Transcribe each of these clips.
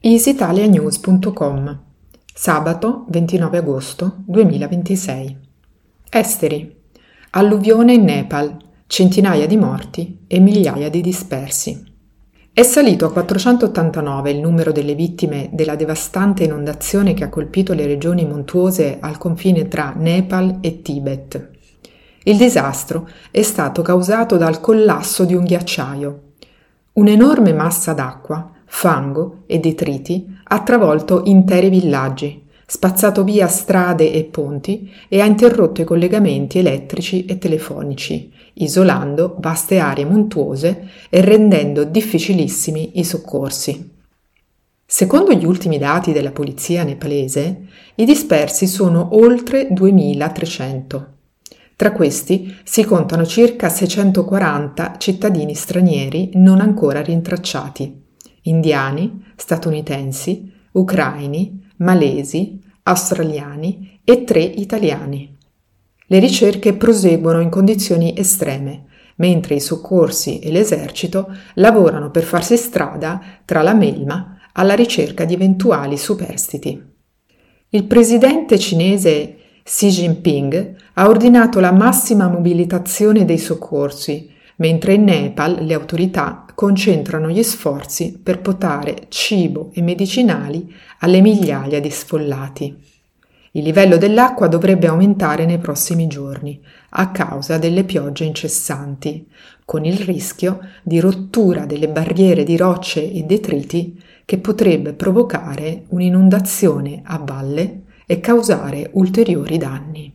easyitalianews.com, sabato 29 agosto 2026. Esteri. Alluvione in Nepal, centinaia di morti e migliaia di dispersi. È salito a 489 il numero delle vittime della devastante inondazione che ha colpito le regioni montuose al confine tra Nepal e Tibet. Il disastro è stato causato dal collasso di un ghiacciaio. Un'enorme massa d'acqua, fango e detriti ha travolto interi villaggi, spazzato via strade e ponti e ha interrotto i collegamenti elettrici e telefonici, isolando vaste aree montuose e rendendo difficilissimi i soccorsi. Secondo gli ultimi dati della polizia nepalese, i dispersi sono oltre 2.300. Tra questi si contano circa 640 cittadini stranieri non ancora rintracciati: indiani, statunitensi, ucraini, malesi, australiani e 3 italiani. Le ricerche proseguono in condizioni estreme, mentre i soccorsi e l'esercito lavorano per farsi strada tra la melma alla ricerca di eventuali superstiti. Il presidente cinese Xi Jinping ha ordinato la massima mobilitazione dei soccorsi, mentre in Nepal le autorità concentrano gli sforzi per portare cibo e medicinali alle migliaia di sfollati. Il livello dell'acqua dovrebbe aumentare nei prossimi giorni a causa delle piogge incessanti, con il rischio di rottura delle barriere di rocce e detriti che potrebbe provocare un'inondazione a valle e causare ulteriori danni.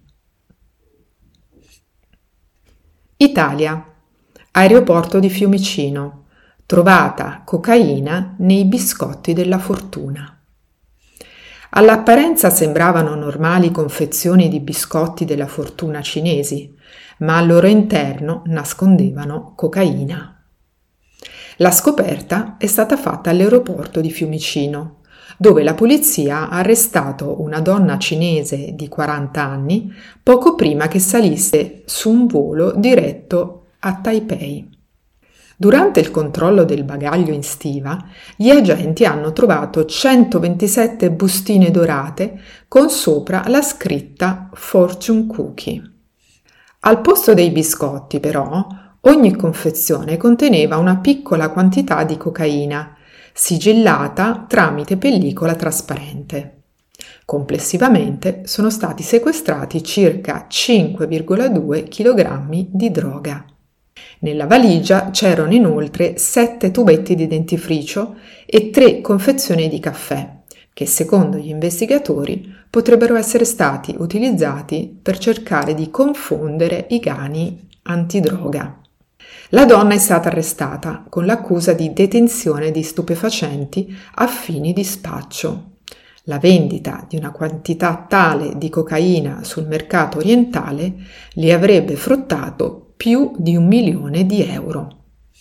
Italia. Aeroporto di Fiumicino. Trovata cocaina nei biscotti della fortuna. All'apparenza sembravano normali confezioni di biscotti della fortuna cinesi, ma al loro interno nascondevano cocaina. La scoperta è stata fatta all'aeroporto di Fiumicino, dove la polizia ha arrestato una donna cinese di 40 anni poco prima che salisse su un volo diretto a Taipei. Durante il controllo del bagaglio in stiva, gli agenti hanno trovato 127 bustine dorate con sopra la scritta Fortune Cookie. Al posto dei biscotti, però, ogni confezione conteneva una piccola quantità di cocaina, sigillata tramite pellicola trasparente. Complessivamente sono stati sequestrati circa 5,2 kg di droga. Nella valigia c'erano inoltre 7 tubetti di dentifricio e 3 confezioni di caffè, che secondo gli investigatori potrebbero essere stati utilizzati per cercare di confondere i cani antidroga. La donna è stata arrestata con l'accusa di detenzione di stupefacenti a fini di spaccio. La vendita di una quantità tale di cocaina sul mercato orientale li avrebbe fruttato più di 1 milione di euro.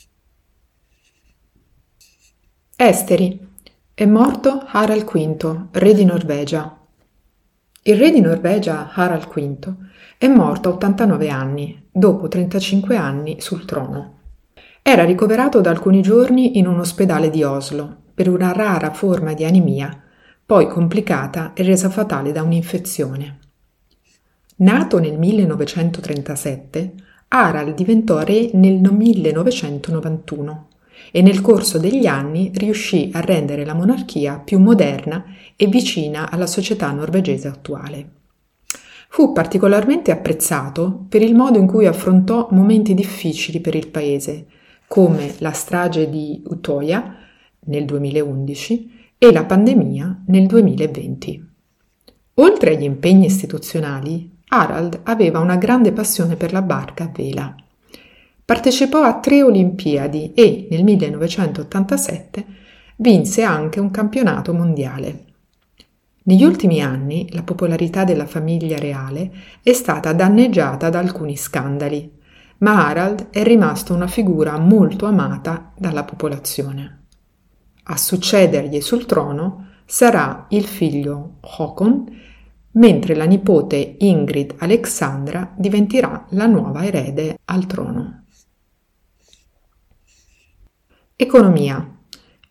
Esteri. È morto Harald V, re di Norvegia. Il re di Norvegia, Harald V, è morto a 89 anni, dopo 35 anni sul trono. Era ricoverato da alcuni giorni in un ospedale di Oslo per una rara forma di anemia, poi complicata e resa fatale da un'infezione. Nato nel 1937, Harald diventò re nel 1991 e nel corso degli anni riuscì a rendere la monarchia più moderna e vicina alla società norvegese attuale. Fu particolarmente apprezzato per il modo in cui affrontò momenti difficili per il paese, come la strage di Utøya nel 2011 e la pandemia nel 2020. Oltre agli impegni istituzionali, Harald aveva una grande passione per la barca a vela. Partecipò a 3 Olimpiadi e nel 1987 vinse anche un campionato mondiale. Negli ultimi anni la popolarità della famiglia reale è stata danneggiata da alcuni scandali, ma Harald è rimasto una figura molto amata dalla popolazione. A succedergli sul trono sarà il figlio Håkon, mentre la nipote Ingrid Alexandra diventerà la nuova erede al trono. Economia.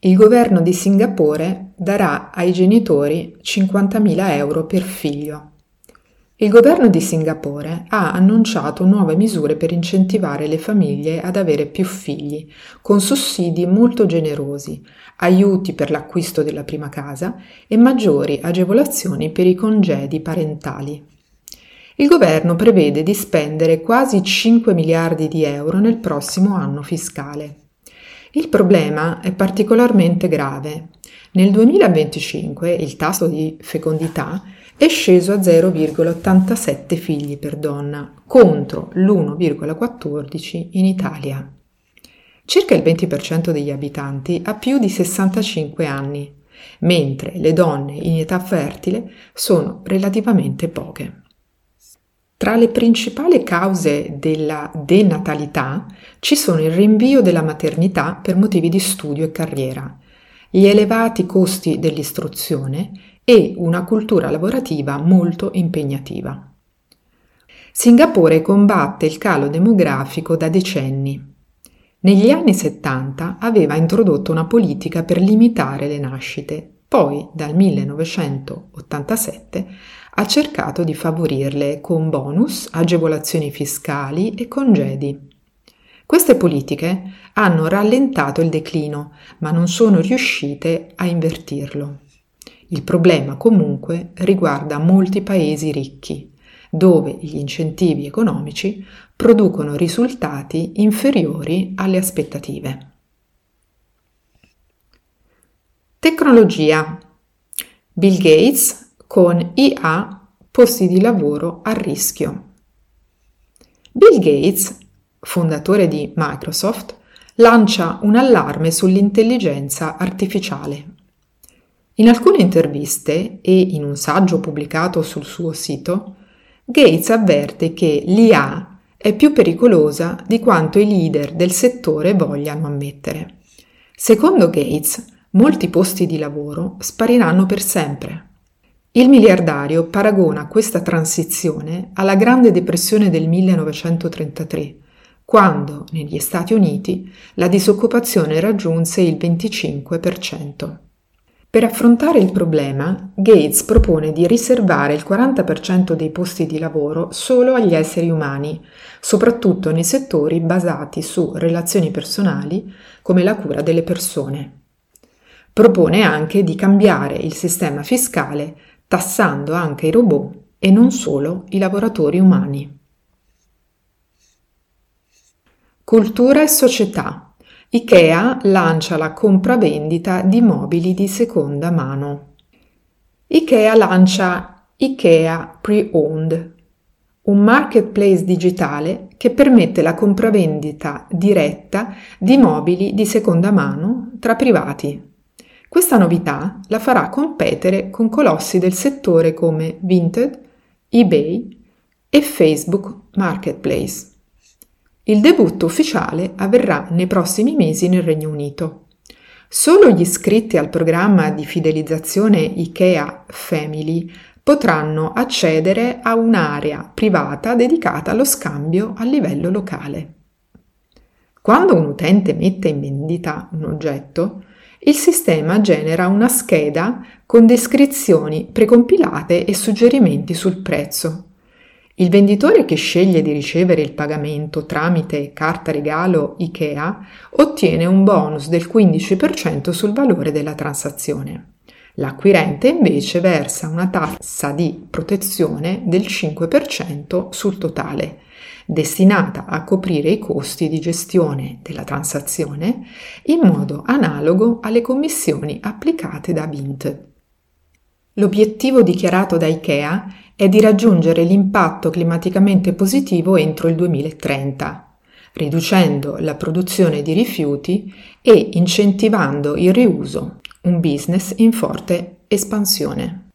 Il governo di Singapore darà ai genitori 50.000 euro per figlio. Il governo di Singapore ha annunciato nuove misure per incentivare le famiglie ad avere più figli, con sussidi molto generosi, aiuti per l'acquisto della prima casa e maggiori agevolazioni per i congedi parentali. Il governo prevede di spendere quasi 5 miliardi di euro nel prossimo anno fiscale. Il problema è particolarmente grave. Nel 2025 il tasso di fecondità è sceso a 0,87 figli per donna, contro l'1,14 in Italia. Circa il 20% degli abitanti ha più di 65 anni, mentre le donne in età fertile sono relativamente poche. Tra le principali cause della denatalità ci sono il rinvio della maternità per motivi di studio e carriera, gli elevati costi dell'istruzione e una cultura lavorativa molto impegnativa. Singapore combatte il calo demografico da decenni. Negli anni 70 aveva introdotto una politica per limitare le nascite, poi dal 1987 ha cercato di favorirle con bonus, agevolazioni fiscali e congedi. Queste politiche hanno rallentato il declino, ma non sono riuscite a invertirlo. Il problema comunque riguarda molti paesi ricchi, dove gli incentivi economici producono risultati inferiori alle aspettative. Tecnologia. Bill Gates con IA, posti di lavoro a rischio. Bill Gates, fondatore di Microsoft, lancia un allarme sull'intelligenza artificiale. In alcune interviste e in un saggio pubblicato sul suo sito, Gates avverte che l'IA è più pericolosa di quanto i leader del settore vogliano ammettere. Secondo Gates, molti posti di lavoro spariranno per sempre. Il miliardario paragona questa transizione alla Grande Depressione del 1933, quando negli Stati Uniti la disoccupazione raggiunse il 25%. Per affrontare il problema, Gates propone di riservare il 40% dei posti di lavoro solo agli esseri umani, soprattutto nei settori basati su relazioni personali come la cura delle persone. Propone anche di cambiare il sistema fiscale tassando anche i robot e non solo i lavoratori umani. Cultura e società. IKEA lancia la compravendita di mobili di seconda mano. IKEA lancia IKEA Pre-Owned, un marketplace digitale che permette la compravendita diretta di mobili di seconda mano tra privati. Questa novità la farà competere con colossi del settore come Vinted, eBay e Facebook Marketplace. Il debutto ufficiale avverrà nei prossimi mesi nel Regno Unito. Solo gli iscritti al programma di fidelizzazione IKEA Family potranno accedere a un'area privata dedicata allo scambio a livello locale. Quando un utente mette in vendita un oggetto, il sistema genera una scheda con descrizioni precompilate e suggerimenti sul prezzo. Il venditore che sceglie di ricevere il pagamento tramite carta regalo IKEA ottiene un bonus del 15% sul valore della transazione. L'acquirente invece versa una tassa di protezione del 5% sul totale, destinata a coprire i costi di gestione della transazione in modo analogo alle commissioni applicate da Vinted. L'obiettivo dichiarato da IKEA è di raggiungere l'impatto climaticamente positivo entro il 2030, riducendo la produzione di rifiuti e incentivando il riuso, un business in forte espansione.